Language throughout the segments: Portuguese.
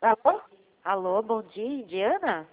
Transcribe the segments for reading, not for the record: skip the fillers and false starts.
Alô? Alô, bom dia, Indiana?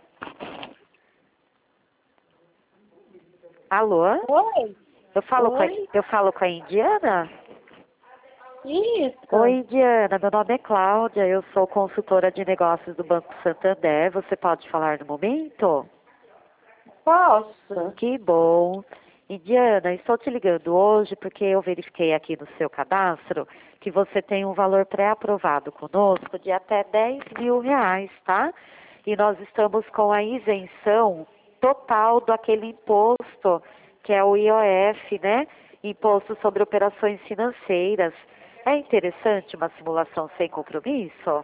Alô? Oi? Oi? Eu falo com a Indiana? Isso. Oi, Indiana, meu nome é Cláudia, eu sou consultora de negócios do Banco Santander. Você pode falar no momento? Posso? Que bom. Indiana, estou te ligando hoje porque eu verifiquei aqui no seu cadastro que você tem um valor pré-aprovado conosco de até R$ 10.000, tá? E nós estamos com a isenção total daquele imposto, que é o IOF, né? Imposto sobre operações financeiras. É interessante uma simulação sem compromisso?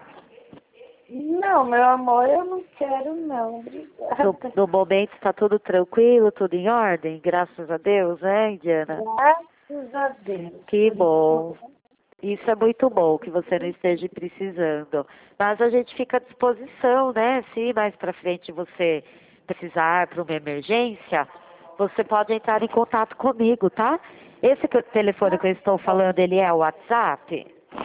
Não, meu amor, eu não quero não, No, obrigada. no momento está tudo tranquilo, tudo em ordem, graças a Deus, né, Indiana? Graças a Deus. Que Por bom. enquanto. Isso é muito bom que você não esteja precisando. Mas a gente fica à disposição, né? Se mais para frente você precisar para uma emergência, você pode entrar em contato comigo, tá? Telefone que eu estou falando, ele é o WhatsApp?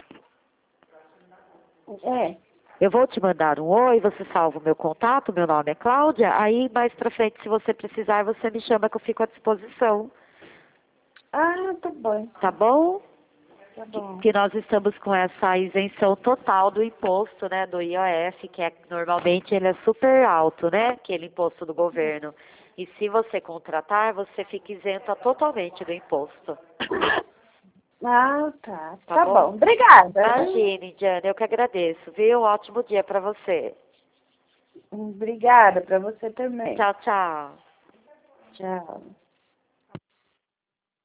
É. Eu vou te mandar um oi, você salva o meu contato, meu nome é Cláudia. Aí mais para frente, se você precisar, você me chama que eu fico à disposição. Ah, tá bom. Tá bom? Tá bom. Que nós estamos com essa isenção total do imposto, né, do IOF, que normalmente ele é super alto, né, aquele imposto do governo. E se você contratar, você fica isenta totalmente do imposto. Ah, tá. Tá Tá bom? bom. Obrigada. Imagine, Indiana, eu que agradeço, viu? Um ótimo dia para você. Obrigada pra você também. Tchau, tchau. Tchau.